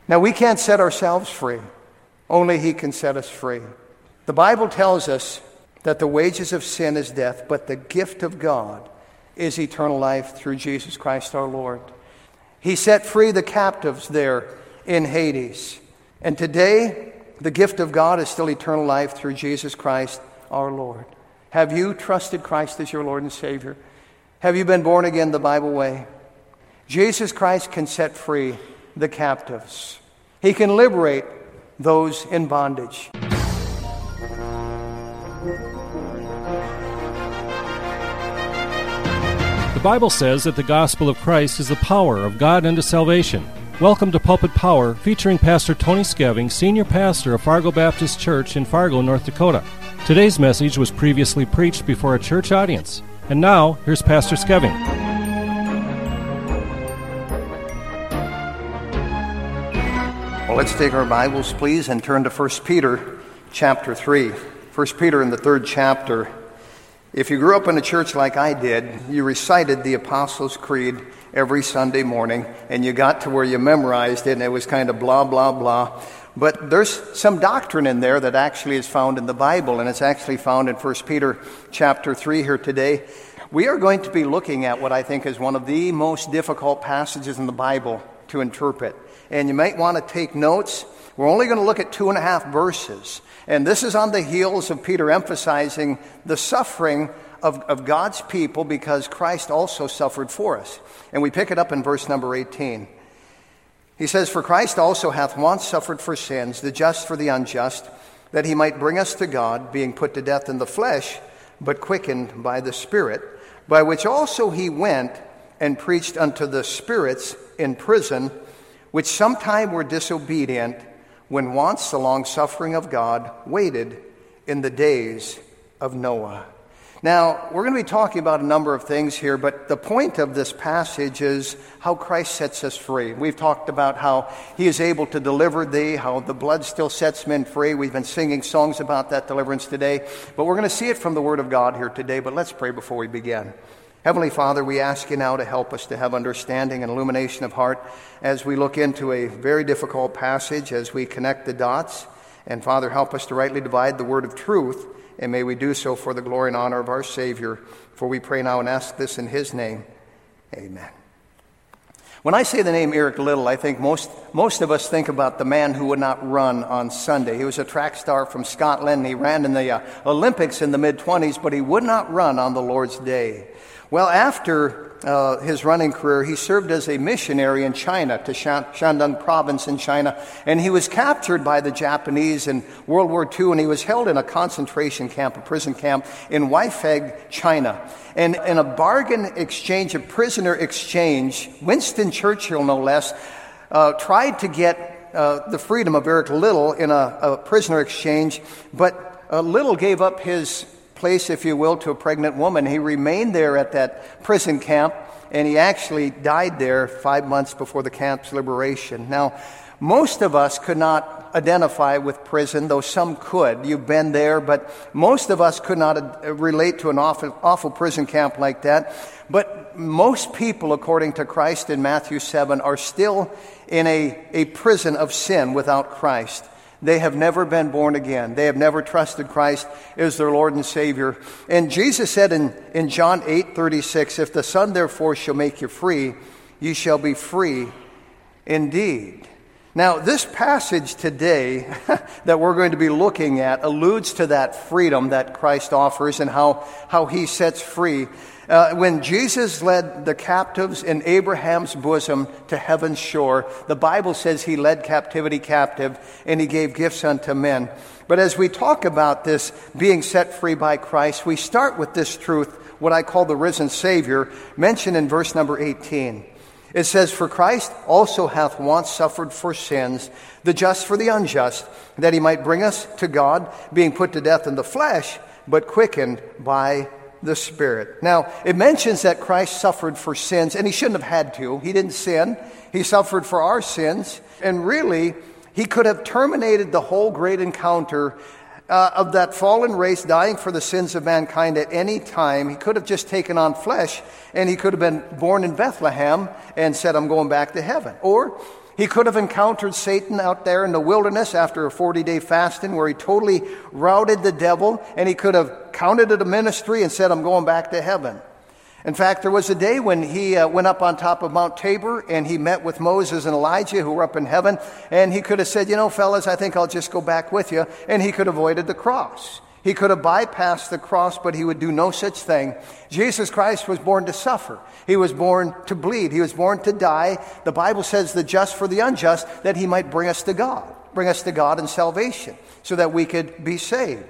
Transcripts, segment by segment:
Now, we can't set ourselves free. Only He can set us free. The Bible tells us that the wages of sin is death, but the gift of God is eternal life through Jesus Christ our Lord. He set free the captives there in Hades. And today, the gift of God is still eternal life through Jesus Christ our Lord. Have you trusted Christ as your Lord and Savior? Have you been born again the Bible way? Jesus Christ can set free the captives. He can liberate those in bondage. The Bible says that the gospel of Christ is the power of God unto salvation. Welcome to Pulpit Power, featuring Pastor Tony Skeving, Senior Pastor of Fargo Baptist Church in Fargo, North Dakota. Today's message was previously preached before a church audience. And now, here's Pastor Skeving. Well, let's take our Bibles, please, and turn to 1 Peter chapter 3. 1 Peter in the 3rd chapter. If you grew up in a church like I did, you recited the Apostles' Creed every Sunday morning, and you got to where you memorized it, and it was kind of blah, blah, blah. But there's some doctrine in there that actually is found in the Bible, and it's actually found in 1 Peter chapter 3 here today. We are going to be looking at what I think is one of the most difficult passages in the Bible to interpret. And you might want to take notes. We're only going to look at 2.5 verses. And this is on the heels of Peter emphasizing the suffering of God's people because Christ also suffered for us. And we pick it up in verse number 18. He says, "For Christ also hath once suffered for sins, the just for the unjust, that he might bring us to God, being put to death in the flesh, but quickened by the Spirit, by which also he went and preached unto the spirits in prison, which sometime were disobedient, when once the long-suffering of God waited in the days of Noah." Now, we're going to be talking about a number of things here, but the point of this passage is how Christ sets us free. We've talked about how he is able to deliver thee, how the blood still sets men free. We've been singing songs about that deliverance today, but we're going to see it from the Word of God here today. But let's pray before we begin. Heavenly Father, we ask you now to help us to have understanding and illumination of heart as we look into a very difficult passage, as we connect the dots. And Father, help us to rightly divide the word of truth, and may we do so for the glory and honor of our Savior. For we pray now and ask this in his name. Amen. When I say the name Eric Liddell, I think most of us think about the man who would not run on Sunday. He was a track star from Scotland. He ran in the Olympics in the mid-20s, but he would not run on the Lord's day. Well, after his running career, he served as a missionary in China, to Shandong province in China, and he was captured by the Japanese in World War II, and he was held in a concentration camp, a prison camp in Weifang, China. And in a bargain exchange, a prisoner exchange, Winston Churchill, no less, tried to get the freedom of Eric Liddell in a prisoner exchange, but Liddell gave up his place, if you will, to a pregnant woman. He remained there at that prison camp, and he actually died there 5 months before the camp's liberation. Now, most of us could not identify with prison, though some could. You've been there, but most of us could not relate to an awful prison camp like that. But most people, according to Christ in Matthew 7, are still in a prison of sin without Christ. They have never been born again. They have never trusted Christ as their Lord and Savior. And Jesus said in John 8:36, "If the Son therefore shall make you free, ye shall be free indeed." Now, this passage today that we're going to be looking at alludes to that freedom that Christ offers and how he sets free. When Jesus led the captives in Abraham's bosom to heaven's shore, the Bible says he led captivity captive and he gave gifts unto men. But as we talk about this being set free by Christ, we start with this truth, what I call the risen Savior, mentioned in verse number 18. It says, "For Christ also hath once suffered for sins, the just for the unjust, that he might bring us to God, being put to death in the flesh, but quickened by the Spirit." Now, it mentions that Christ suffered for sins, and he shouldn't have had to. He didn't sin. He suffered for our sins. And really, he could have terminated the whole great encounter of that fallen race dying for the sins of mankind at any time. He could have just taken on flesh, and he could have been born in Bethlehem and said, "I'm going back to heaven." Or He could have encountered Satan out there in the wilderness after a 40-day fasting where he totally routed the devil, and he could have counted it a ministry and said, I'm going back to heaven. In fact, there was a day when he went up on top of Mount Tabor and he met with Moses and Elijah who were up in heaven, and he could have said, fellas, I think I'll just go back with you, and he could have avoided the cross. He could have bypassed the cross, but he would do no such thing. Jesus Christ was born to suffer. He was born to bleed. He was born to die. The Bible says the just for the unjust, that he might bring us to God in salvation, so that we could be saved.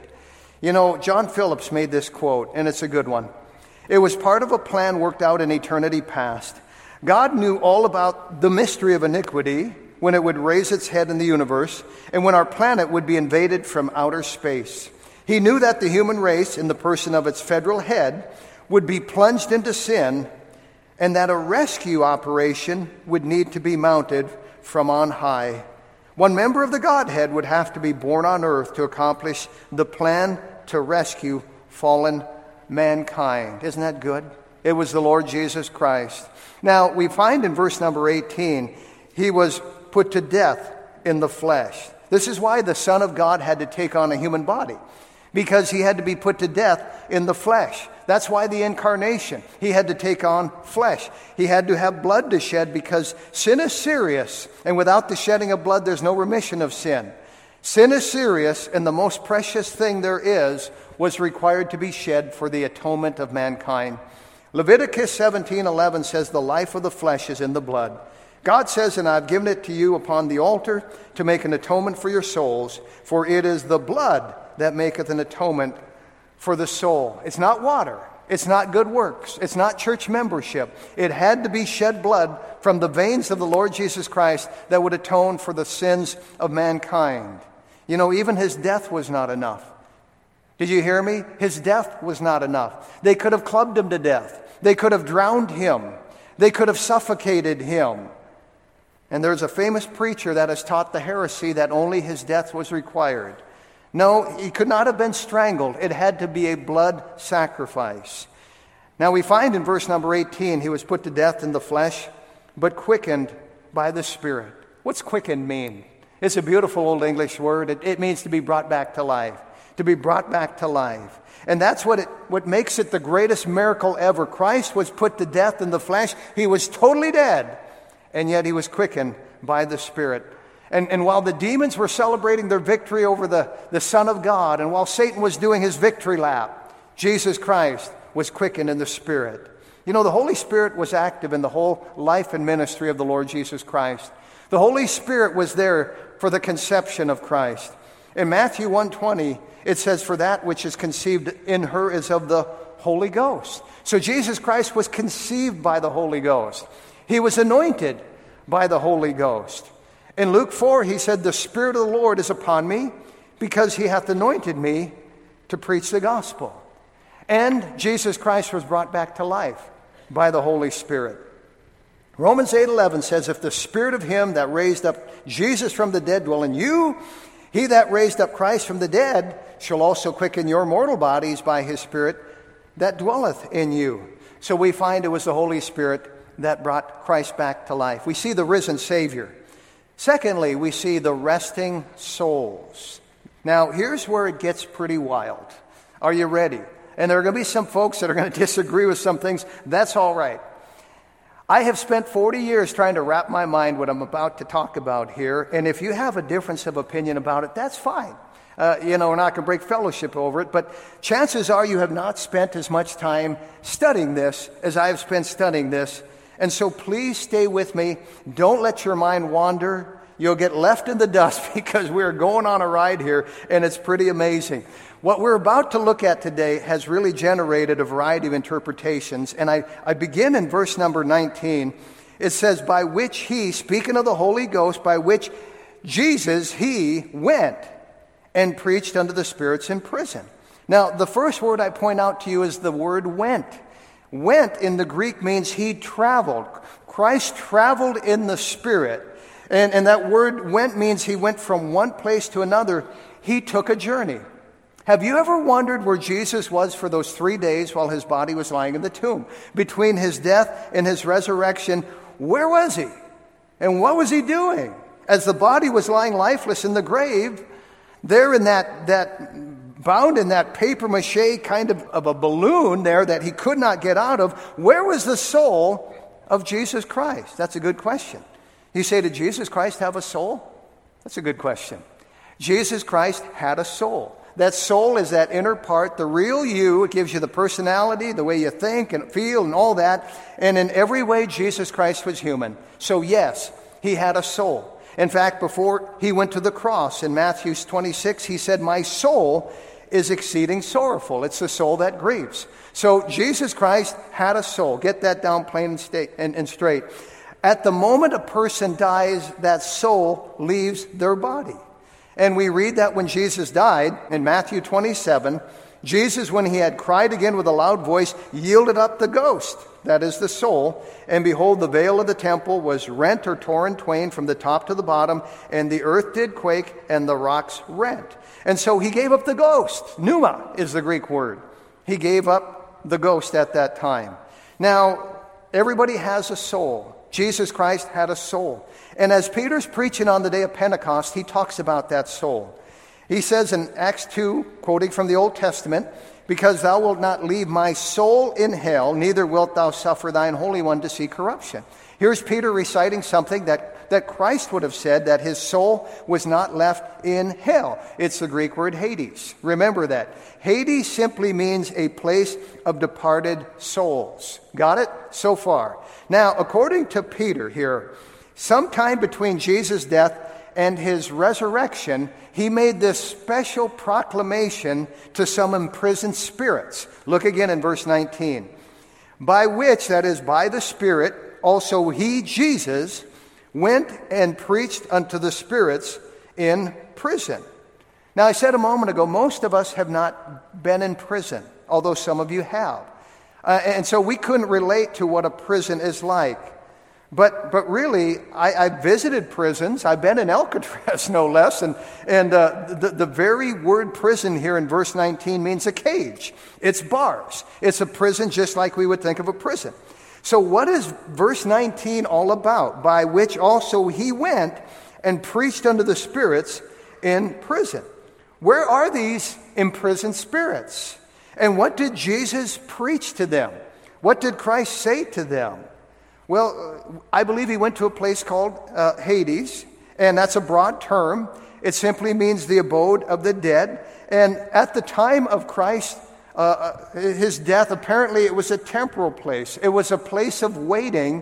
John Phillips made this quote, and it's a good one. It was part of a plan worked out in eternity past. God knew all about the mystery of iniquity when it would raise its head in the universe, and when our planet would be invaded from outer space. He knew that the human race, in the person of its federal head, would be plunged into sin, and that a rescue operation would need to be mounted from on high. One member of the Godhead would have to be born on earth to accomplish the plan to rescue fallen mankind. Isn't that good? It was the Lord Jesus Christ. Now, we find in verse number 18, he was put to death in the flesh. This is why the Son of God had to take on a human body, because he had to be put to death in the flesh. That's why the incarnation, he had to take on flesh. He had to have blood to shed, because sin is serious, and without the shedding of blood, there's no remission of sin. Sin is serious, and the most precious thing there is was required to be shed for the atonement of mankind. Leviticus 17:11 says, the life of the flesh is in the blood. God says, and I've given it to you upon the altar to make an atonement for your souls, for it is the blood that maketh an atonement for the soul. It's not water. It's not good works. It's not church membership. It had to be shed blood from the veins of the Lord Jesus Christ that would atone for the sins of mankind. Even his death was not enough. Did you hear me? His death was not enough. They could have clubbed him to death. They could have drowned him. They could have suffocated him. And there's a famous preacher that has taught the heresy that only his death was required. No, he could not have been strangled. It had to be a blood sacrifice. Now we find in verse number 18, he was put to death in the flesh, but quickened by the Spirit. What's quickened mean? It's a beautiful old English word. It means to be brought back to life. To be brought back to life. And that's what makes it the greatest miracle ever. Christ was put to death in the flesh. He was totally dead, and yet he was quickened by the Spirit. And while the demons were celebrating their victory over the Son of God, and while Satan was doing his victory lap, Jesus Christ was quickened in the Spirit. The Holy Spirit was active in the whole life and ministry of the Lord Jesus Christ. The Holy Spirit was there for the conception of Christ. In Matthew 1:20, it says, for that which is conceived in her is of the Holy Ghost. So Jesus Christ was conceived by the Holy Ghost. He was anointed by the Holy Ghost. In Luke 4, he said, the Spirit of the Lord is upon me, because he hath anointed me to preach the gospel. And Jesus Christ was brought back to life by the Holy Spirit. Romans 8:11 says, if the Spirit of him that raised up Jesus from the dead dwell in you, he that raised up Christ from the dead shall also quicken your mortal bodies by his Spirit that dwelleth in you. So we find it was the Holy Spirit that brought Christ back to life. We see the risen Savior. Secondly, we see the resting souls. Now, here's where it gets pretty wild. Are you ready? And there are going to be some folks that are going to disagree with some things. That's all right. I have spent 40 years trying to wrap my mind what I'm about to talk about here. And if you have a difference of opinion about it, that's fine. We're not going to break fellowship over it. But chances are you have not spent as much time studying this as I have spent studying this. And so please stay with me. Don't let your mind wander. You'll get left in the dust because we're going on a ride here, and it's pretty amazing. What we're about to look at today has really generated a variety of interpretations. And I begin in verse number 19. It says, by which he, speaking of the Holy Ghost, by which Jesus, he went and preached unto the spirits in prison. Now, the first word I point out to you is the word went. Went in the Greek means he traveled. Christ traveled in the Spirit. And that word went means he went from one place to another. He took a journey. Have you ever wondered where Jesus was for those 3 days while his body was lying in the tomb? Between his death and his resurrection, where was he? And what was he doing? As the body was lying lifeless in the grave, there in that bound in that papier-mâché kind of a balloon there that he could not get out of, where was the soul of Jesus Christ? That's a good question. You say, did Jesus Christ have a soul? That's a good question. Jesus Christ had a soul. That soul is that inner part, the real you. It gives you the personality, the way you think and feel and all that. And in every way, Jesus Christ was human. So yes, he had a soul. In fact, before he went to the cross in Matthew 26, he said, my soul is exceeding sorrowful. It's the soul that grieves. So Jesus Christ had a soul. Get that down plain and straight. At the moment a person dies, that soul leaves their body. And we read that when Jesus died, in Matthew 27, Jesus, when he had cried again with a loud voice, yielded up the ghost, that is the soul. And behold, the veil of the temple was rent or torn twain from the top to the bottom, and the earth did quake, and the rocks rent. And so he gave up the ghost. Pneuma is the Greek word. He gave up the ghost at that time. Now, everybody has a soul. Jesus Christ had a soul. And as Peter's preaching on the day of Pentecost, he talks about that soul. He says in Acts 2, quoting from the Old Testament, because thou wilt not leave my soul in hell, neither wilt thou suffer thine Holy One to see corruption. Here's Peter reciting something that Christ would have said, that his soul was not left in hell. It's the Greek word Hades. Remember that. Hades simply means a place of departed souls. Got it? So far. Now, according to Peter here, sometime between Jesus' death and his resurrection, he made this special proclamation to some imprisoned spirits. Look again in verse 19. By which, that is, by the Spirit, also he, Jesus, went and preached unto the spirits in prison. Now, I said a moment ago, most of us have not been in prison, although some of you have. And so we couldn't relate to what a prison is like. But really, I've visited prisons. I've been in Alcatraz, no less. And the very word prison here in verse 19 means a cage. It's bars. It's a prison just like we would think of a prison. So what is verse 19 all about? By which also he went and preached unto the spirits in prison. Where are these imprisoned spirits? And what did Jesus preach to them? What did Christ say to them? Well, I believe he went to a place called Hades, and that's a broad term. It simply means the abode of the dead. And at the time of Christ, his death, apparently it was a temporal place. It was a place of waiting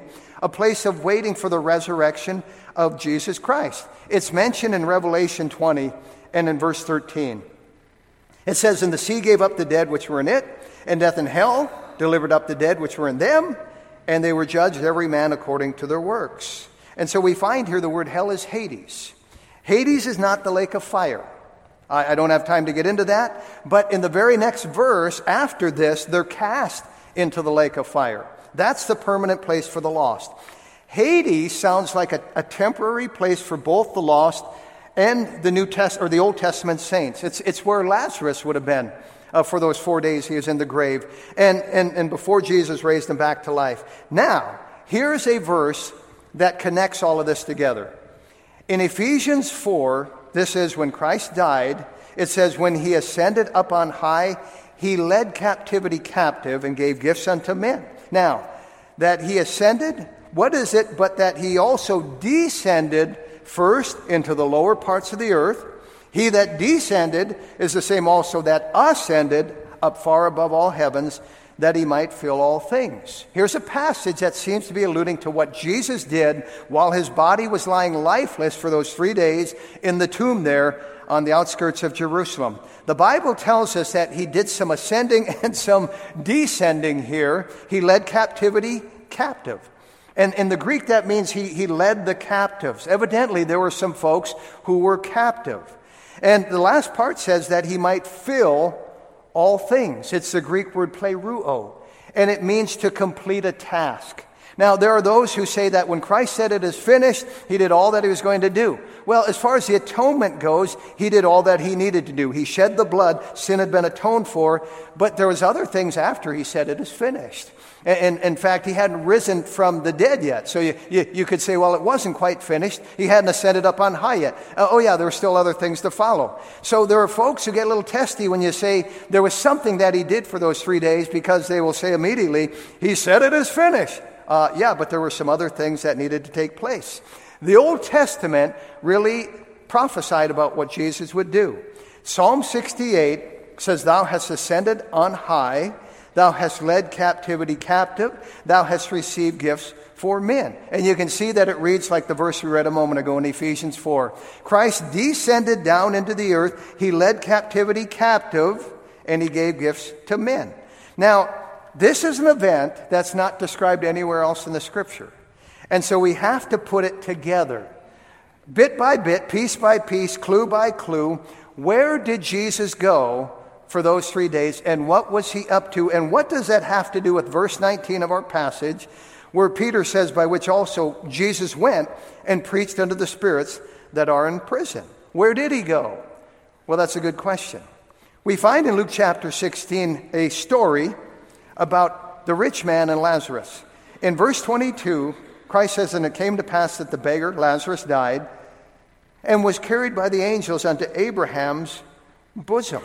for the resurrection of Jesus Christ. It's mentioned in Revelation 20 and in verse 13. It says, and the sea gave up the dead which were in it, and death and hell delivered up the dead which were in them, and they were judged every man according to their works. And so we find here the word hell is Hades. Hades is not the lake of fire. I don't have time to get into that. But in the very next verse after this, they're cast into the lake of fire. That's the permanent place for the lost. Hades sounds like a temporary place for both the lost and the Old Testament saints. It's where Lazarus would have been for those 4 days he was in the grave, and before Jesus raised him back to life. Now, here's a verse that connects all of this together. In Ephesians 4, this is when Christ died, it says, when he ascended up on high, he led captivity captive and gave gifts unto men. Now, that he ascended, what is it but that he also descended first into the lower parts of the earth? He that descended is the same also that ascended up far above all heavens, that he might fill all things. Here's a passage that seems to be alluding to what Jesus did while his body was lying lifeless for those 3 days in the tomb there on the outskirts of Jerusalem. The Bible tells us that he did some ascending and some descending here. He led captivity captive. And in the Greek, that means he led the captives. Evidently, there were some folks who were captive. And the last part says that he might fill all things. It's the Greek word pleroo, and it means to complete a task. Now, there are those who say that when Christ said it is finished, he did all that he was going to do. Well, as far as the atonement goes, he did all that he needed to do. He shed the blood, sin had been atoned for, but there was other things after he said it is finished. And in fact, he hadn't risen from the dead yet. So you could say, well, it wasn't quite finished. He hadn't ascended up on high yet. There were still other things to follow. So there are folks who get a little testy when you say there was something that he did for those 3 days, because they will say immediately, he said it is finished. But there were some other things that needed to take place. The Old Testament really prophesied about what Jesus would do. Psalm 68 says, thou hast ascended on high, thou hast led captivity captive, thou hast received gifts for men. And you can see that it reads like the verse we read a moment ago in Ephesians 4. Christ descended down into the earth, he led captivity captive, and he gave gifts to men. Now, this is an event that's not described anywhere else in the Scripture. And so we have to put it together. Bit by bit, piece by piece, clue by clue, where did Jesus go for those 3 days, and what was he up to, and what does that have to do with verse 19 of our passage, where Peter says, by which also Jesus went and preached unto the spirits that are in prison? Where did he go? Well, that's a good question. We find in Luke chapter 16 a story about the rich man and Lazarus. In verse 22, Christ says, and it came to pass that the beggar, Lazarus, died and was carried by the angels unto Abraham's bosom.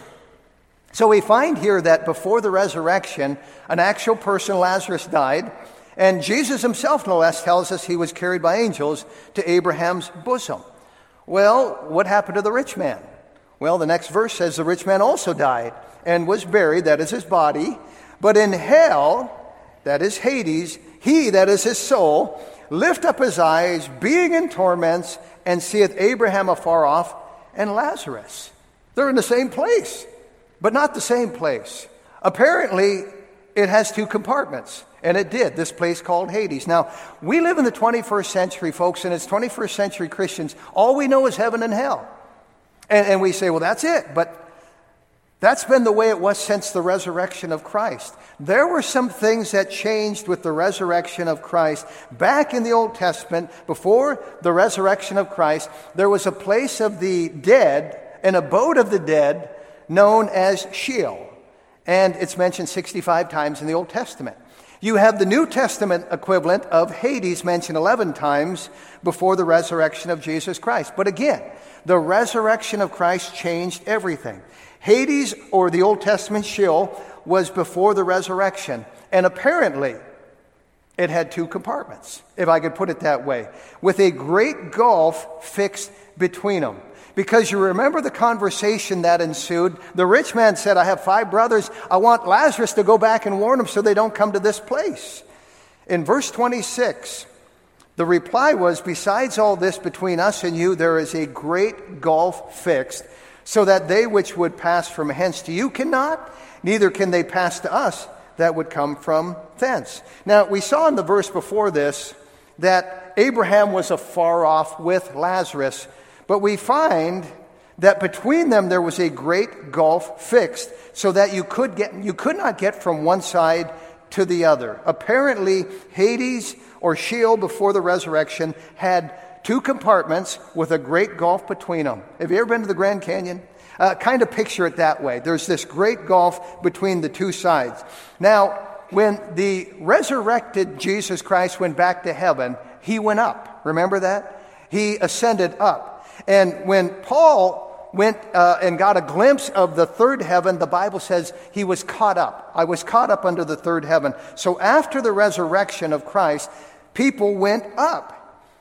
So we find here that before the resurrection, an actual person, Lazarus, died, and Jesus himself, no less, tells us he was carried by angels to Abraham's bosom. Well, what happened to the rich man? Well, the next verse says the rich man also died and was buried, that is his body. But in hell, that is Hades, he, that is his soul, lift up his eyes, being in torments, and seeth Abraham afar off and Lazarus. They're in the same place, but not the same place. Apparently, it has two compartments, and it did, this place called Hades. Now, we live in the 21st century, folks, and as 21st century Christians, all we know is heaven and hell. And we say, well, that's it, but that's been the way it was since the resurrection of Christ. There were some things that changed with the resurrection of Christ. Back in the Old Testament, before the resurrection of Christ, there was a place of the dead, an abode of the dead, known as Sheol. And it's mentioned 65 times in the Old Testament. You have the New Testament equivalent of Hades mentioned 11 times before the resurrection of Jesus Christ. But again, the resurrection of Christ changed everything. Hades, or the Old Testament Sheol, was before the resurrection. And apparently, it had two compartments, if I could put it that way, with a great gulf fixed between them. Because you remember the conversation that ensued. The rich man said, I have 5 brothers. I want Lazarus to go back and warn them so they don't come to this place. In verse 26, the reply was, besides all this between us and you, there is a great gulf fixed, so that they which would pass from hence to you cannot, neither can they pass to us that would come from thence. Now, we saw in the verse before this that Abraham was afar off with Lazarus, but we find that between them there was a great gulf fixed, so that you could not get from one side to the other. Apparently, Hades, or Sheol before the resurrection, had two compartments with a great gulf between them. Have you ever been to the Grand Canyon? Kind of picture it that way. There's this great gulf between the two sides. Now, when the resurrected Jesus Christ went back to heaven, he went up. Remember that? He ascended up. And when Paul went and got a glimpse of the third heaven, the Bible says he was caught up. I was caught up under the third heaven. So after the resurrection of Christ, people went up.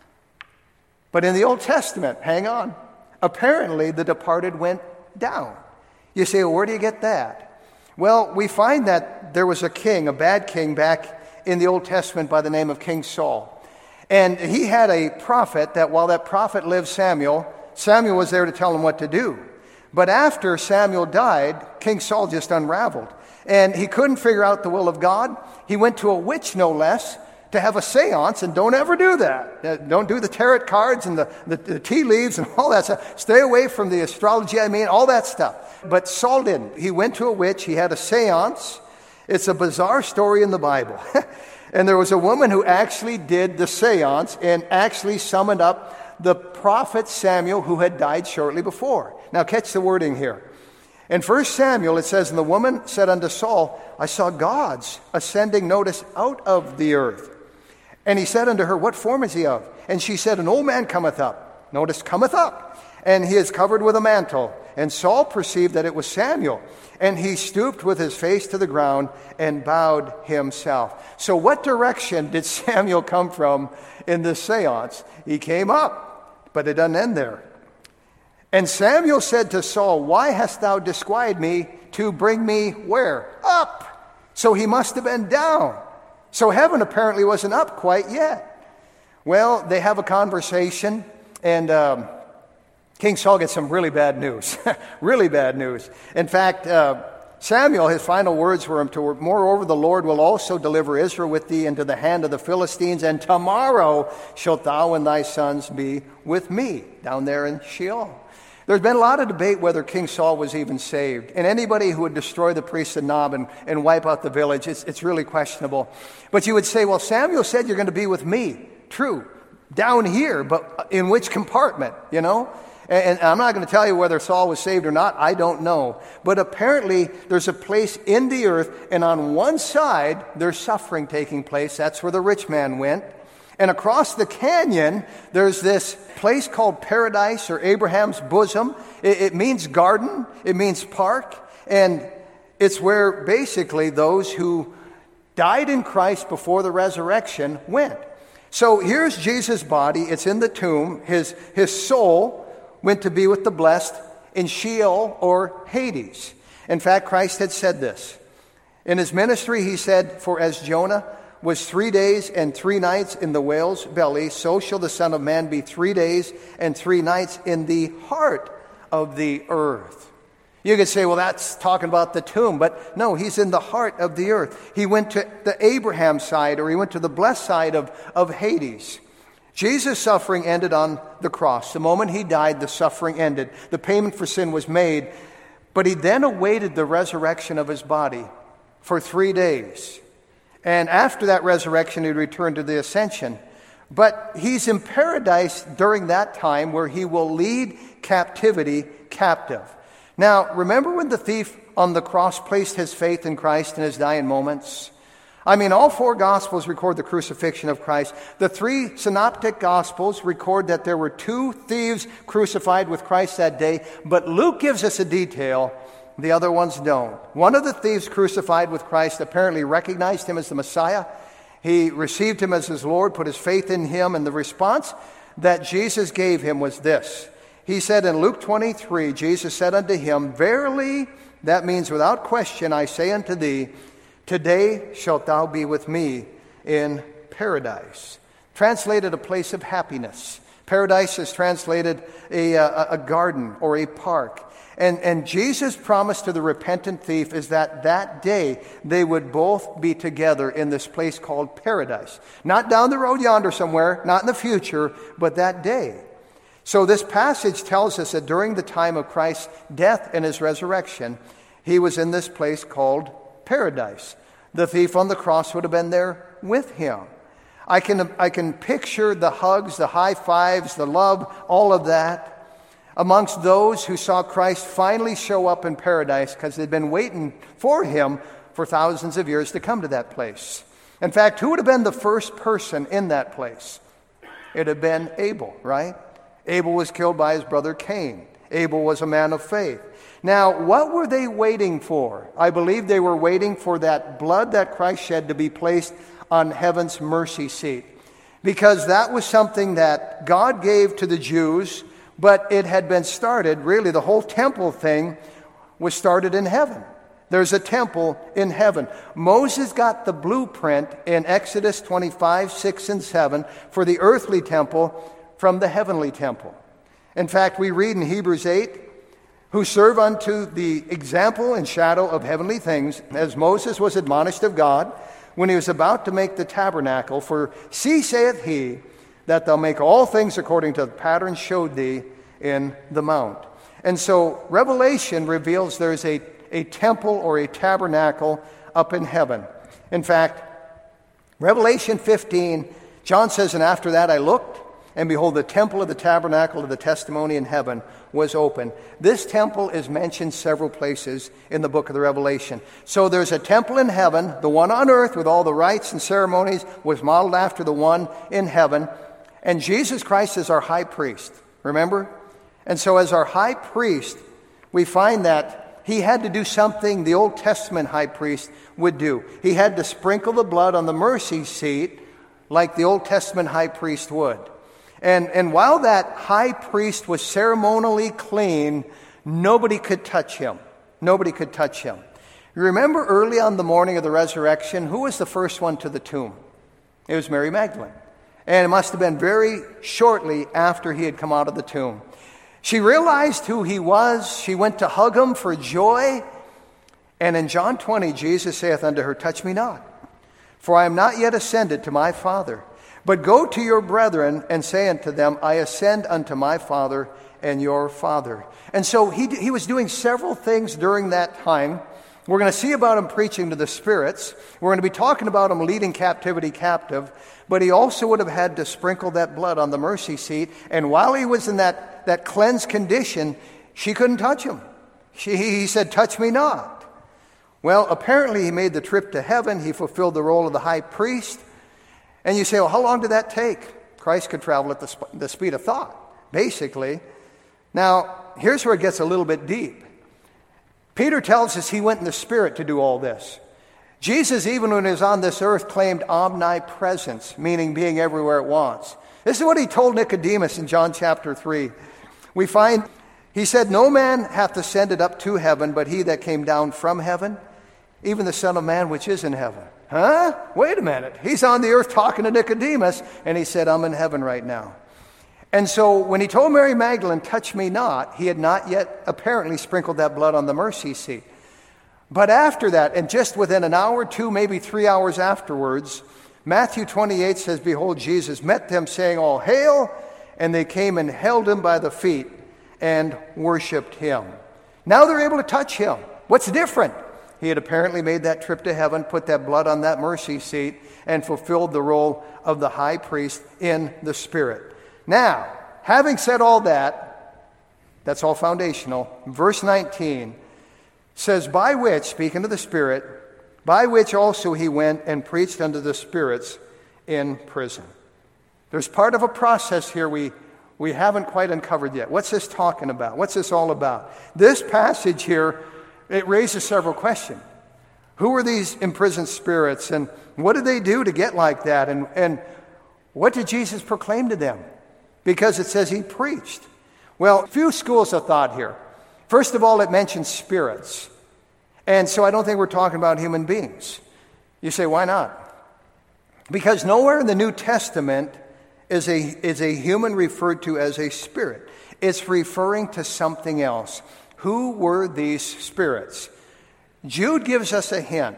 But in the Old Testament, hang on, apparently the departed went down. You say, well, where do you get that? Well, we find that there was a king, a bad king, back in the Old Testament by the name of King Saul. And he had a prophet that while that prophet lived, Samuel was there to tell him what to do. But after Samuel died, King Saul just unraveled. And he couldn't figure out the will of God. He went to a witch, no less, to have a seance, and don't ever do that. Don't do the tarot cards and the tea leaves and all that stuff. Stay away from the astrology, all that stuff. But Saul didn't. He went to a witch. He had a seance. It's a bizarre story in the Bible. And there was a woman who actually did the seance and actually summoned up the prophet Samuel, who had died shortly before. Now catch the wording here. In 1 Samuel, it says, "And the woman said unto Saul, I saw gods ascending, notice, out of the earth. And he said unto her, What form is he of? And she said, An old man cometh up." Notice, cometh up. "And he is covered with a mantle. And Saul perceived that it was Samuel. And he stooped with his face to the ground and bowed himself." So what direction did Samuel come from in this seance? He came up, but it doesn't end there. "And Samuel said to Saul, Why hast thou disquieted me to bring me" where? Up. So he must have been down. So heaven apparently wasn't up quite yet. Well, they have a conversation, and King Saul gets some really bad news. Really bad news. In fact, Samuel, his final words were, "Moreover, the Lord will also deliver Israel with thee into the hand of the Philistines, and tomorrow shalt thou and thy sons be with me," down there in Sheol. There's been a lot of debate whether King Saul was even saved. And anybody who would destroy the priests of Nob and wipe out the village, it's really questionable. But you would say, well, Samuel said you're going to be with me. True. Down here, but in which compartment, you know? And I'm not going to tell you whether Saul was saved or not. I don't know. But apparently there's a place in the earth, and on one side there's suffering taking place. That's where the rich man went. And across the canyon, there's this place called Paradise, or Abraham's bosom. It means garden. It means park. And it's where basically those who died in Christ before the resurrection went. So here's Jesus' body. It's in the tomb. His soul went to be with the blessed in Sheol, or Hades. In fact, Christ had said this. In his ministry, he said, "For as Jonah was 3 days and 3 nights in the whale's belly, so shall the Son of Man be 3 days and 3 nights in the heart of the earth." You could say, well, that's talking about the tomb. But no, he's in the heart of the earth. He went to the Abraham side, or he went to the blessed side of Hades. Jesus' suffering ended on the cross. The moment he died, the suffering ended. The payment for sin was made. But he then awaited the resurrection of his body for 3 days. And after that resurrection, he returned to the ascension. But he's in paradise during that time, where he will lead captivity captive. Now, remember when the thief on the cross placed his faith in Christ in his dying moments? I mean, all 4 Gospels record the crucifixion of Christ. The 3 synoptic Gospels record that there were 2 thieves crucified with Christ that day. But Luke gives us a detail the other ones don't. One of the thieves crucified with Christ apparently recognized him as the Messiah. He received him as his Lord, put his faith in him, and the response that Jesus gave him was this. He said in Luke 23, Jesus said unto him, "Verily," that means without question, "I say unto thee, today shalt thou be with me in paradise." Translated a place of happiness. Paradise is translated a garden or a park. And Jesus' promise to the repentant thief is that that day they would both be together in this place called paradise. Not down the road yonder somewhere, not in the future, but that day. So this passage tells us that during the time of Christ's death and his resurrection, he was in this place called paradise. The thief on the cross would have been there with him. I can picture the hugs, the high fives, the love, all of that, amongst those who saw Christ finally show up in paradise, because they'd been waiting for him for thousands of years to come to that place. In fact, who would have been the first person in that place? It would have been Abel, right? Abel was killed by his brother Cain. Abel was a man of faith. Now, what were they waiting for? I believe they were waiting for that blood that Christ shed to be placed on heaven's mercy seat, because that was something that God gave to the Jews, but it had been started, really the whole temple thing was started in heaven. There's a temple in heaven. Moses got the blueprint in Exodus 25, 6, and 7 for the earthly temple from the heavenly temple. In fact, we read in Hebrews 8, "Who serve unto the example and shadow of heavenly things, as Moses was admonished of God, when he was about to make the tabernacle. For see, saith he, that thou make all things according to the pattern showed thee in the mount." And so Revelation reveals there's a temple or a tabernacle up in heaven. In fact, Revelation 15, John says, "And after that I looked, and behold, the temple of the tabernacle of the testimony in heaven was open." This temple is mentioned several places in the book of the Revelation. So there's a temple in heaven. The one on earth with all the rites and ceremonies was modeled after the one in heaven. And Jesus Christ is our high priest, remember? And so as our high priest, we find that he had to do something the Old Testament high priest would do. He had to sprinkle the blood on the mercy seat like the Old Testament high priest would. And while that high priest was ceremonially clean, nobody could touch him. Nobody could touch him. You remember early on the morning of the resurrection, who was the first one to the tomb? It was Mary Magdalene. And it must have been very shortly after he had come out of the tomb. She realized who he was. She went to hug him for joy. And in John 20, Jesus saith unto her, "Touch me not, for I am not yet ascended to my Father. But go to your brethren and say unto them, I ascend unto my Father and your Father." And so he was doing several things during that time. We're going to see about him preaching to the spirits. We're going to be talking about him leading captivity captive. But he also would have had to sprinkle that blood on the mercy seat. And while he was in that cleansed condition, she couldn't touch him. He said, "Touch me not." Well, apparently he made the trip to heaven. He fulfilled the role of the high priest. And you say, well, how long did that take? Christ could travel at the speed of thought, basically. Now, here's where it gets a little bit deep. Peter tells us he went in the Spirit to do all this. Jesus, even when he was on this earth, claimed omnipresence, meaning being everywhere at once. This is what he told Nicodemus in John chapter 3. We find, he said, "No man hath ascended up to heaven, but he that came down from heaven, even the Son of Man which is in heaven." Huh? Wait a minute. He's on the earth talking to Nicodemus, and he said, "I'm in heaven right now." And so when he told Mary Magdalene, "Touch me not," he had not yet apparently sprinkled that blood on the mercy seat. But after that, and just within an hour or two, maybe 3 hours afterwards, Matthew 28 says, "Behold, Jesus met them, saying, All hail! And they came and held him by the feet and worshipped him." Now they're able to touch him. What's different? He had apparently made that trip to heaven, put that blood on that mercy seat, and fulfilled the role of the high priest in the Spirit. Now, having said all that, that's all foundational. Verse 19 says, "By which," speaking of the Spirit, "by which also he went and preached unto the spirits in prison." There's part of a process here we haven't quite uncovered yet. What's this talking about? What's this all about? This passage here, it raises several questions. Who were these imprisoned spirits, and what did they do to get like that? And what did Jesus proclaim to them? Because it says he preached. Well, a few schools of thought here. First of all, it mentions spirits. And so I don't think we're talking about human beings. You say, why not? Because nowhere in the New Testament is a human referred to as a spirit. It's referring to something else. Who were these spirits? Jude gives us a hint.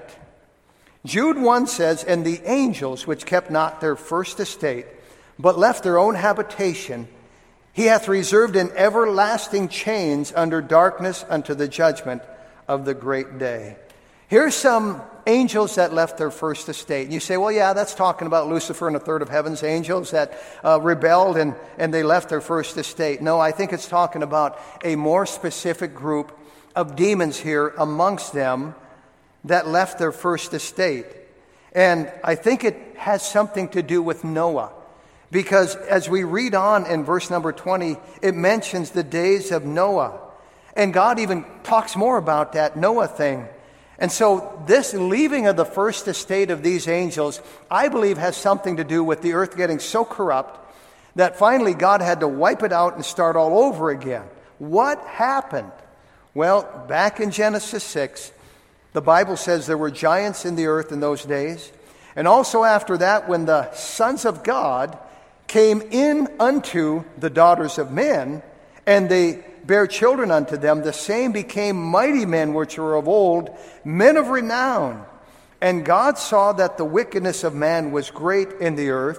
Jude 1 says, "And the angels which kept not their first estate, but left their own habitation, he hath reserved in everlasting chains under darkness unto the judgment of the great day." Here's some angels that left their first estate. And you say, well, yeah, that's talking about Lucifer and a third of heaven's angels that rebelled and they left their first estate. No, I think it's talking about a more specific group of demons here amongst them that left their first estate. And I think it has something to do with Noah. Because as we read on in verse number 20, it mentions the days of Noah. And God even talks more about that Noah thing. And so this leaving of the first estate of these angels, I believe, has something to do with the earth getting so corrupt that finally God had to wipe it out and start all over again. What happened? Well, back in Genesis 6, the Bible says there were giants in the earth in those days. And also after that, when the sons of God came in unto the daughters of men, and they bare children unto them, the same became mighty men which were of old, men of renown. And God saw that the wickedness of man was great in the earth,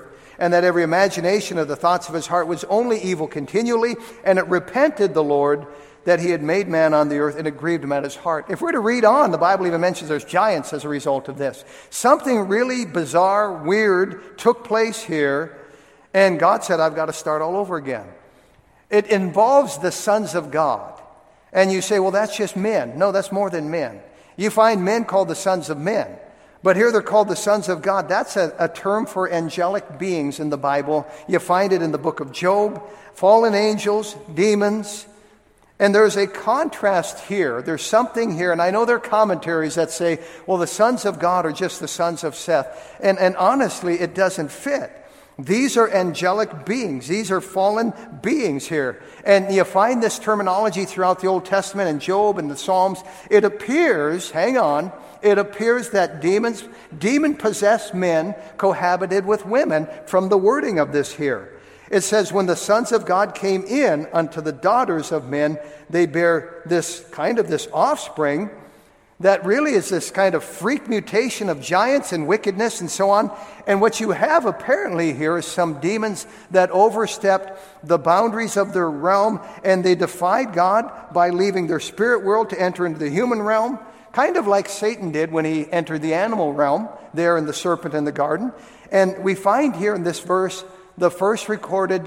and that every imagination of the thoughts of his heart was only evil continually, and it repented the Lord that he had made man on the earth, and it grieved him at his heart. If we're to read on, the Bible even mentions there's giants as a result of this. Something really bizarre, weird took place here, and God said, I've got to start all over again. It involves the sons of God. And you say, well, that's just men. No, that's more than men. You find men called the sons of men. But here they're called the sons of God. That's a term for angelic beings in the Bible. You find it in the book of Job, fallen angels, demons. And there's a contrast here. There's something here. And I know there are commentaries that say, well, the sons of God are just the sons of Seth. And honestly, it doesn't fit. These are angelic beings. These are fallen beings here. And you find this terminology throughout the Old Testament and Job and the Psalms. It appears, it appears that demon-possessed men cohabited with women from the wording of this here. It says, when the sons of God came in unto the daughters of men, they bear this offspring that really is this kind of freak mutation of giants and wickedness and so on. And what you have apparently here is some demons that overstepped the boundaries of their realm, and they defied God by leaving their spirit world to enter into the human realm, kind of like Satan did when he entered the animal realm there in the serpent in the garden. And we find here in this verse the first recorded,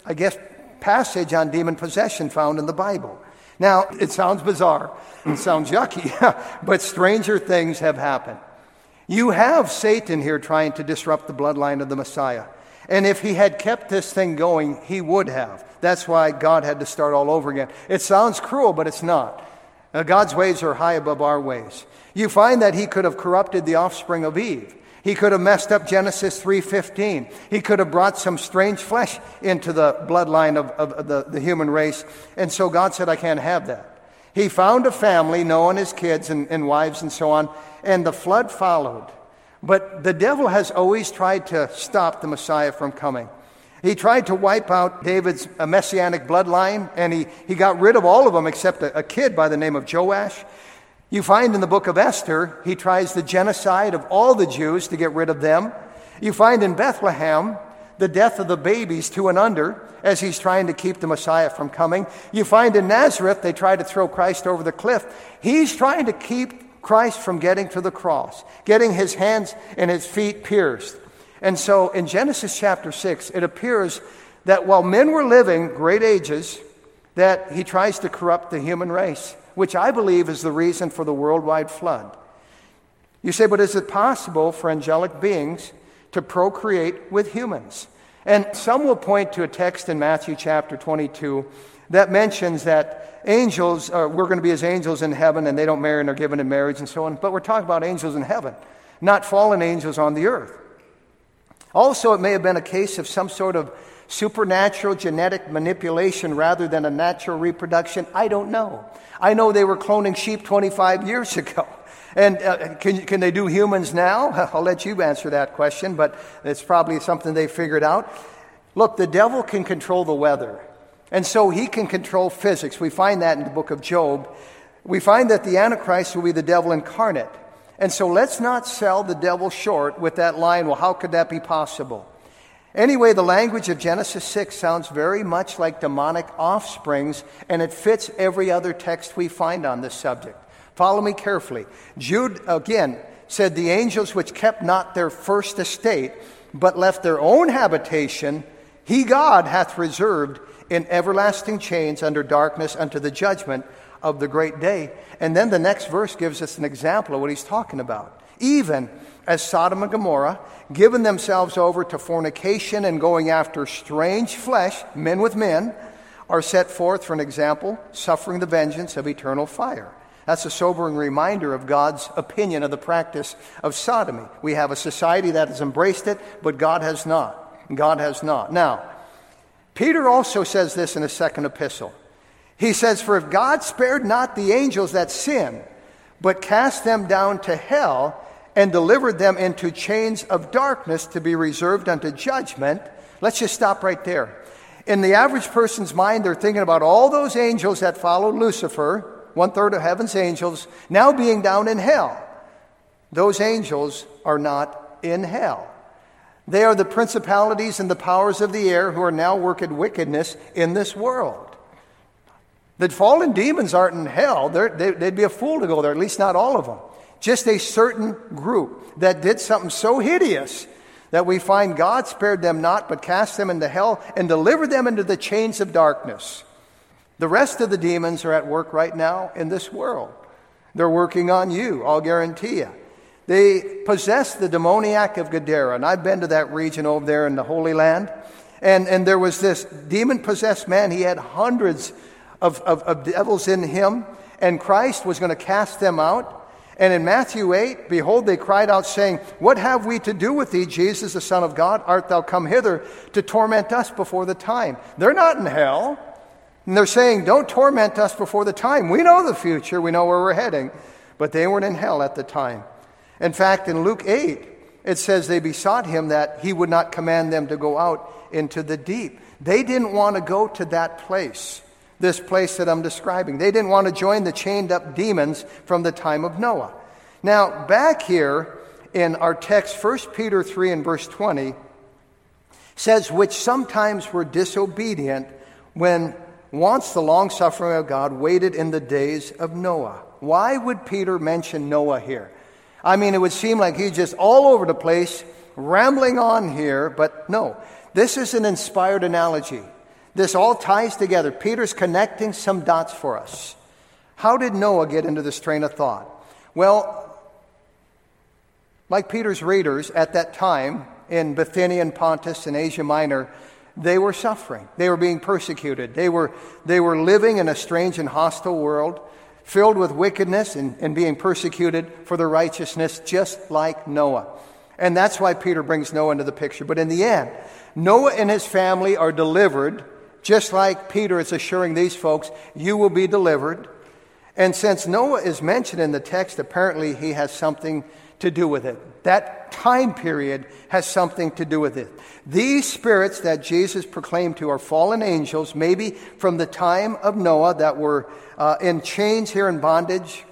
passage on demon possession found in the Bible. Now, it sounds bizarre, it sounds yucky, but stranger things have happened. You have Satan here trying to disrupt the bloodline of the Messiah. And if he had kept this thing going, he would have. That's why God had to start all over again. It sounds cruel, but it's not. God's ways are high above our ways. You find that he could have corrupted the offspring of Eve. He could have messed up Genesis 3:15. He could have brought some strange flesh into the bloodline of the human race. And so God said, I can't have that. He found a family, Noah and his kids and wives and so on, and the flood followed. But the devil has always tried to stop the Messiah from coming. He tried to wipe out David's messianic bloodline, and he got rid of all of them except a kid by the name of Joash. You find in the book of Esther, he tries the genocide of all the Jews to get rid of them. You find in Bethlehem the death of the babies 2 and under as he's trying to keep the Messiah from coming. You find in Nazareth they try to throw Christ over the cliff. He's trying to keep Christ from getting to the cross, getting his hands and his feet pierced. And so in Genesis chapter 6, it appears that while men were living great ages, that he tries to corrupt the human race, which I believe is the reason for the worldwide flood. You say, but is it possible for angelic beings to procreate with humans? And some will point to a text in Matthew chapter 22 that mentions that angels, we're going to be as angels in heaven, and they don't marry and are given in marriage and so on. But we're talking about angels in heaven, not fallen angels on the earth. Also, it may have been a case of some sort of supernatural genetic manipulation rather than a natural reproduction. I don't know. I know they were cloning sheep 25 years ago. And can they do humans now? I'll let you answer that question, but it's probably something they figured out. Look, the devil can control the weather, and so he can control physics. We find that in the book of Job. We find that the Antichrist will be the devil incarnate. And so let's not sell the devil short with that line, well, how could that be possible? Anyway, the language of Genesis 6 sounds very much like demonic offsprings, and it fits every other text we find on this subject. Follow me carefully. Jude, again, said, the angels which kept not their first estate, but left their own habitation, he, God, hath reserved in everlasting chains under darkness unto the judgment of the great day. And then the next verse gives us an example of what he's talking about. Even as Sodom and Gomorrah, given themselves over to fornication and going after strange flesh, men with men, are set forth for an example, suffering the vengeance of eternal fire. That's a sobering reminder of God's opinion of the practice of sodomy. We have a society that has embraced it, but God has not. God has not. Now, Peter also says this in his second epistle. He says, for if God spared not the angels that sinned, but cast them down to hell and delivered them into chains of darkness to be reserved unto judgment. Let's just stop right there. In the average person's mind, they're thinking about all those angels that followed Lucifer, 1/3 of heaven's angels, now being down in hell. Those angels are not in hell. They are the principalities and the powers of the air who are now working wickedness in this world. The fallen demons aren't in hell. They'd be a fool to go there, at least not all of them. Just a certain group that did something so hideous that we find God spared them not, but cast them into hell and delivered them into the chains of darkness. The rest of the demons are at work right now in this world. They're working on you, I'll guarantee you. They possess the demoniac of Gadara, and I've been to that region over there in the Holy Land. And there was this demon-possessed man. He had hundreds of devils in him, and Christ was going to cast them out. And in Matthew 8, behold, they cried out, saying, What have we to do with thee, Jesus, the Son of God? Art thou come hither to torment us before the time? They're not in hell. And they're saying, don't torment us before the time. We know the future. We know where we're heading. But they weren't in hell at the time. In fact, in Luke 8, it says they besought him that he would not command them to go out into the deep. They didn't want to go to that place, this place that I'm describing. They didn't want to join the chained up demons from the time of Noah. Now, back here in our text, 1 Peter 3 and verse 20, says, which sometimes were disobedient when once the long-suffering of God waited in the days of Noah. Why would Peter mention Noah here? I mean, it would seem like he's just all over the place, rambling on here, but no. This is an inspired analogy. This all ties together. Peter's connecting some dots for us. How did Noah get into this train of thought? Well, like Peter's readers at that time in Bithynia and Pontus and Asia Minor, they were suffering. They were being persecuted. They were living in a strange and hostile world, filled with wickedness and being persecuted for their righteousness, just like Noah. And that's why Peter brings Noah into the picture. But in the end, Noah and his family are delivered, just like Peter is assuring these folks, you will be delivered. And since Noah is mentioned in the text, apparently he has something to do with it. That time period has something to do with it. These spirits that Jesus proclaimed to are fallen angels, maybe from the time of Noah, that were in chains here in bondage.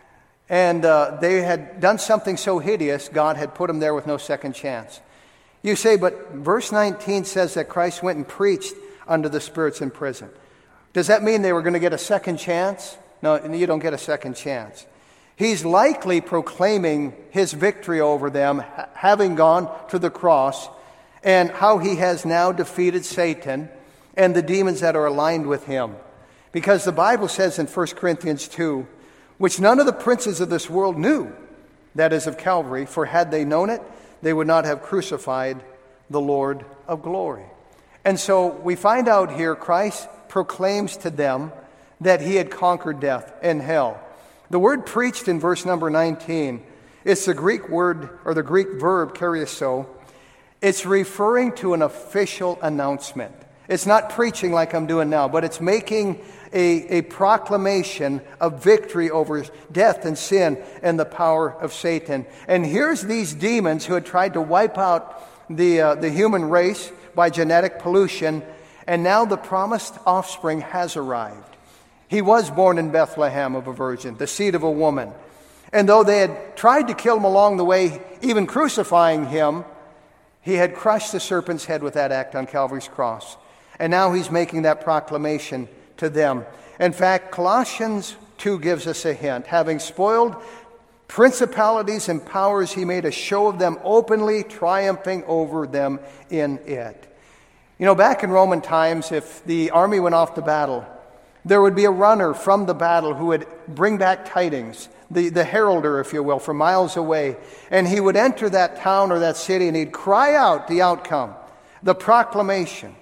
And they had done something so hideous, God had put them there with no second chance. You say, but verse 19 says that Christ went and preached unto the spirits in prison. Does that mean they were going to get a second chance? No, you don't get a second chance. He's likely proclaiming his victory over them, having gone to the cross, and how he has now defeated Satan and the demons that are aligned with him. Because the Bible says in 1 Corinthians 2, which none of the princes of this world knew, that is of Calvary, for had they known it, they would not have crucified the Lord of glory. And so we find out here Christ proclaims to them that he had conquered death and hell. The word preached in verse number 19, it's the Greek word or the Greek verb karusso. It's referring to an official announcement. It's not preaching like I'm doing now, but it's making a proclamation of victory over death and sin and the power of Satan. And here's these demons who had tried to wipe out the human race by genetic pollution, and now the promised offspring has arrived. He was born in Bethlehem of a virgin, the seed of a woman. And though they had tried to kill him along the way, even crucifying him, he had crushed the serpent's head with that act on Calvary's cross. And now he's making that proclamation to them. In fact, Colossians 2 gives us a hint. Having spoiled principalities and powers, he made a show of them openly, triumphing over them in it. You know, back in Roman times, if the army went off to battle, there would be a runner from the battle who would bring back tidings, the heralder, if you will, from miles away. And he would enter that town or that city and he'd cry out the outcome, the proclamation.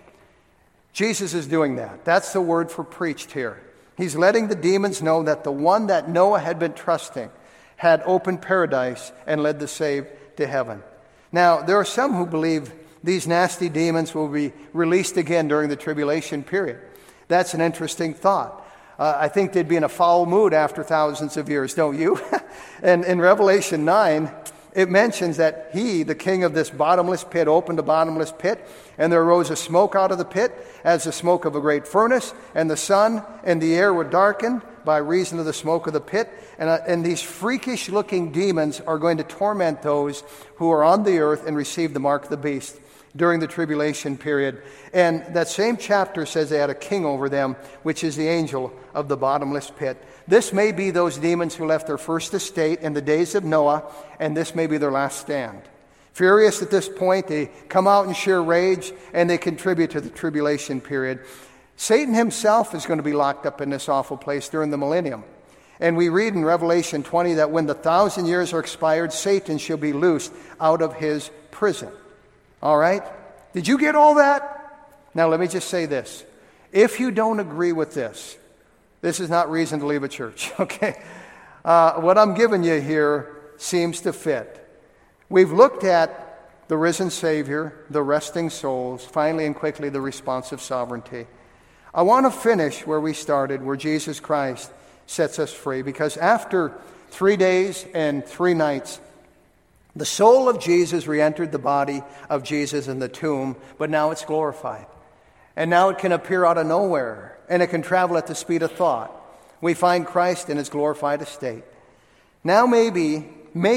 Jesus is doing that. That's the word for preached here. He's letting the demons know that the one that Noah had been trusting had opened paradise and led the saved to heaven. Now, there are some who believe these nasty demons will be released again during the tribulation period. That's an interesting thought. I think they'd be in a foul mood after thousands of years, don't you? And in Revelation 9, it mentions that he, the king of this bottomless pit, opened a bottomless pit, and there arose a smoke out of the pit as the smoke of a great furnace, and the sun and the air were darkened by reason of the smoke of the pit. And these freakish-looking demons are going to torment those who are on the earth and receive the mark of the beast during the tribulation period. And that same chapter says they had a king over them, which is the angel of the bottomless pit. This may be those demons who left their first estate in the days of Noah, and this may be their last stand. Furious at this point, they come out in sheer rage, and they contribute to the tribulation period. Satan himself is going to be locked up in this awful place during the millennium. And we read in Revelation 20 that when the 1,000 years are expired, Satan shall be loosed out of his prison. All right? Did you get all that? Now let me just say this. If you don't agree with this is not reason to leave a church, okay? What I'm giving you here seems to fit. We've looked at the risen Savior, the resting souls, finally and quickly the responsive sovereignty. I want to finish where we started, where Jesus Christ sets us free, because after 3 days and 3 nights, the soul of Jesus re-entered the body of Jesus in the tomb, but now it's glorified. And now it can appear out of nowhere, and it can travel at the speed of thought. We find Christ in his glorified estate. Now maybe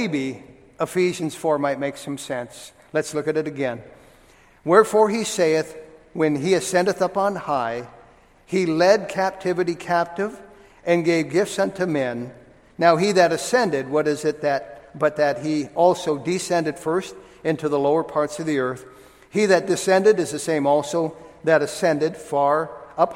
Ephesians 4 might make some sense. Let's look at it again. Wherefore he saith, when he ascendeth up on high, he led captivity captive, and gave gifts unto men. Now he that ascended, what is it but that he also descended first into the lower parts of the earth? He that descended is the same also that ascended far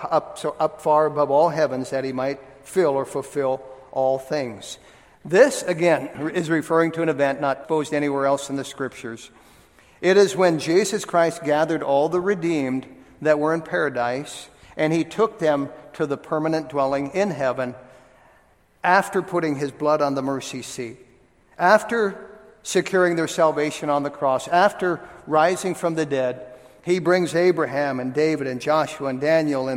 up far above all heavens, that he might fill or fulfill all things. This, again, is referring to an event not exposed anywhere else in the Scriptures. It is when Jesus Christ gathered all the redeemed that were in paradise, and he took them to the permanent dwelling in heaven after putting his blood on the mercy seat, after securing their salvation on the cross, after rising from the dead. He brings Abraham and David and Joshua and Daniel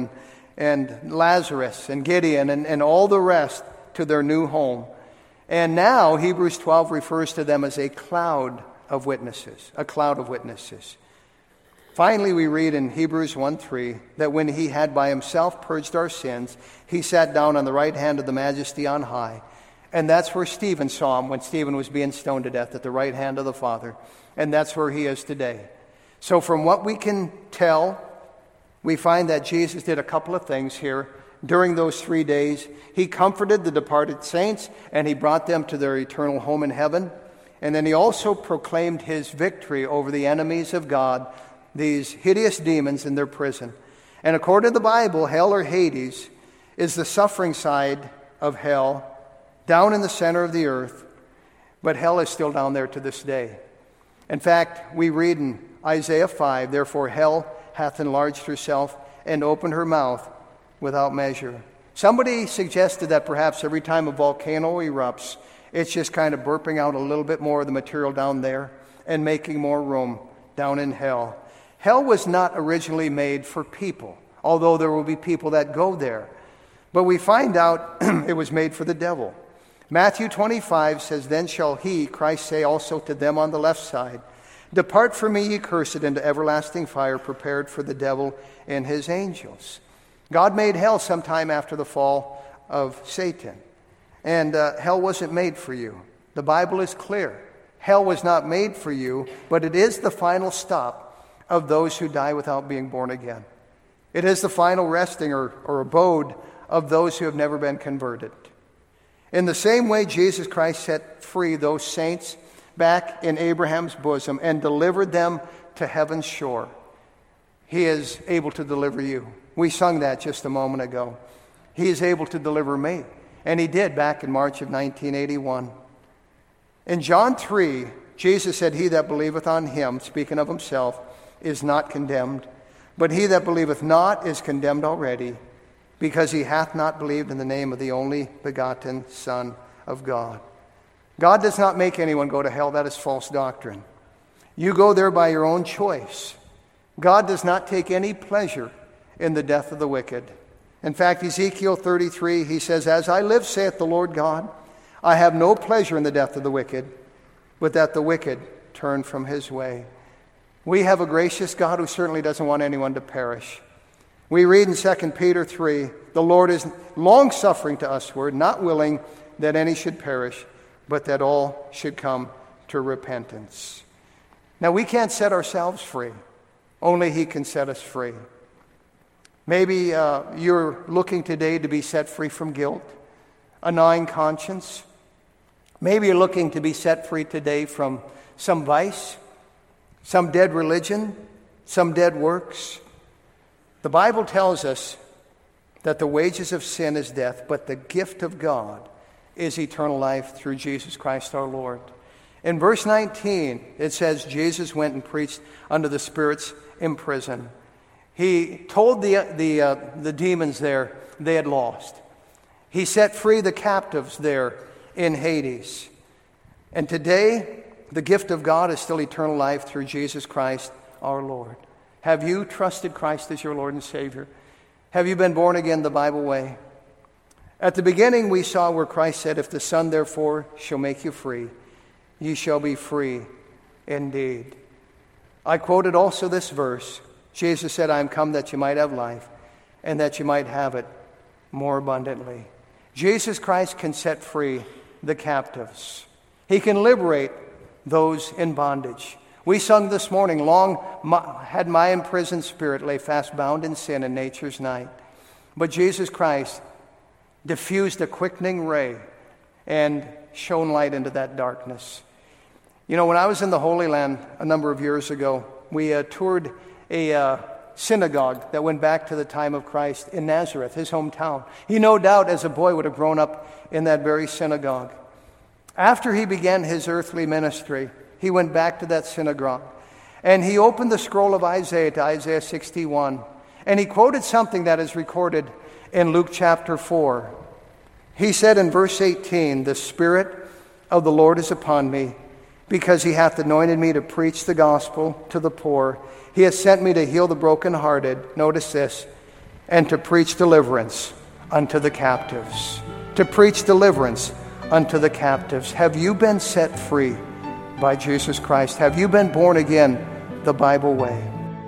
and Lazarus and Gideon and all the rest to their new home. And now Hebrews 12 refers to them as a cloud of witnesses, a cloud of witnesses. Finally, we read in Hebrews 1:3 that when he had by himself purged our sins, he sat down on the right hand of the Majesty on high. And that's where Stephen saw him when Stephen was being stoned to death, at the right hand of the Father. And that's where he is today. So from what we can tell, we find that Jesus did a couple of things here. During those 3 days, he comforted the departed saints, and he brought them to their eternal home in heaven. And then he also proclaimed his victory over the enemies of God, these hideous demons in their prison. And according to the Bible, hell or Hades is the suffering side of hell, down in the center of the earth. But hell is still down there to this day. In fact, we read in Isaiah 5, therefore hell hath enlarged herself and opened her mouth without measure. Somebody suggested that perhaps every time a volcano erupts, it's just kind of burping out a little bit more of the material down there and making more room down in hell. Hell was not originally made for people, although there will be people that go there. But we find out it was made for the devil. Matthew 25 says, then shall he, Christ, say also to them on the left side, depart from me, ye cursed, into everlasting fire, prepared for the devil and his angels. God made hell sometime after the fall of Satan. And hell wasn't made for you. The Bible is clear. Hell was not made for you, but it is the final stop of those who die without being born again. It is the final resting or abode of those who have never been converted. In the same way, Jesus Christ set free those saints back in Abraham's bosom and delivered them to heaven's shore. He is able to deliver you. We sung that just a moment ago. He is able to deliver me. And he did back in March of 1981. In John 3, Jesus said, he that believeth on him, speaking of himself, is not condemned. But he that believeth not is condemned already, because he hath not believed in the name of the only begotten Son of God. God does not make anyone go to hell. That is false doctrine. You go there by your own choice. God does not take any pleasure in the death of the wicked. In fact, Ezekiel 33, he says, as I live, saith the Lord God, I have no pleasure in the death of the wicked, but that the wicked turn from his way. We have a gracious God who certainly doesn't want anyone to perish. We read in 2 Peter 3, the Lord is long-suffering to usward, not willing that any should perish, but that all should come to repentance. Now, we can't set ourselves free. Only He can set us free. Maybe you're looking today to be set free from guilt, a gnawing conscience. Maybe you're looking to be set free today from some vice, some dead religion, some dead works. The Bible tells us that the wages of sin is death, but the gift of God is eternal life through Jesus Christ our Lord. In verse 19, it says, Jesus went and preached unto the spirits in prison. He told the demons there they had lost. He set free the captives there in Hades. And today, the gift of God is still eternal life through Jesus Christ our Lord. Have you trusted Christ as your Lord and Savior? Have you been born again the Bible way? At the beginning, we saw where Christ said, if the Son therefore shall make you free, ye shall be free indeed. I quoted also this verse. Jesus said, I am come that you might have life, and that you might have it more abundantly. Jesus Christ can set free the captives. He can liberate those in bondage. We sung this morning, long had my imprisoned spirit lay fast bound in sin in nature's night. But Jesus Christ diffused a quickening ray and shone light into that darkness. You know, when I was in the Holy Land a number of years ago, we toured a synagogue that went back to the time of Christ in Nazareth, his hometown. He no doubt as a boy would have grown up in that very synagogue. After he began his earthly ministry, he went back to that synagogue and he opened the scroll of Isaiah to Isaiah 61, and he quoted something that is recorded in Luke chapter 4. He said in verse 18, the Spirit of the Lord is upon me, because he hath anointed me to preach the gospel to the poor. He has sent me to heal the brokenhearted, notice this, and to preach deliverance unto the captives. To preach deliverance unto the captives. Have you been set free by Jesus Christ? Have you been born again the Bible way?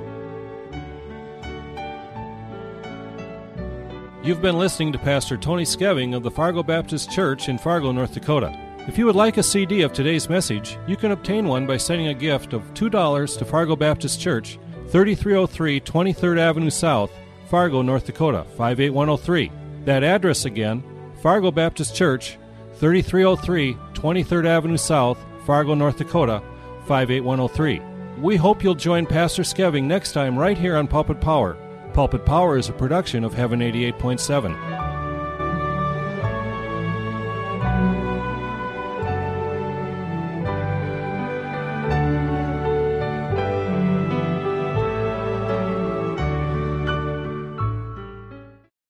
You've been listening to Pastor Tony Skeving of the Fargo Baptist Church in Fargo, North Dakota. If you would like a CD of today's message, you can obtain one by sending a gift of $2 to Fargo Baptist Church, 3303 23rd Avenue South, Fargo, North Dakota, 58103. That address again, Fargo Baptist Church, 3303 23rd Avenue South, Fargo, North Dakota, 58103. We hope you'll join Pastor Skeving next time right here on Pulpit Power. Pulpit Power is a production of Heaven 88.7.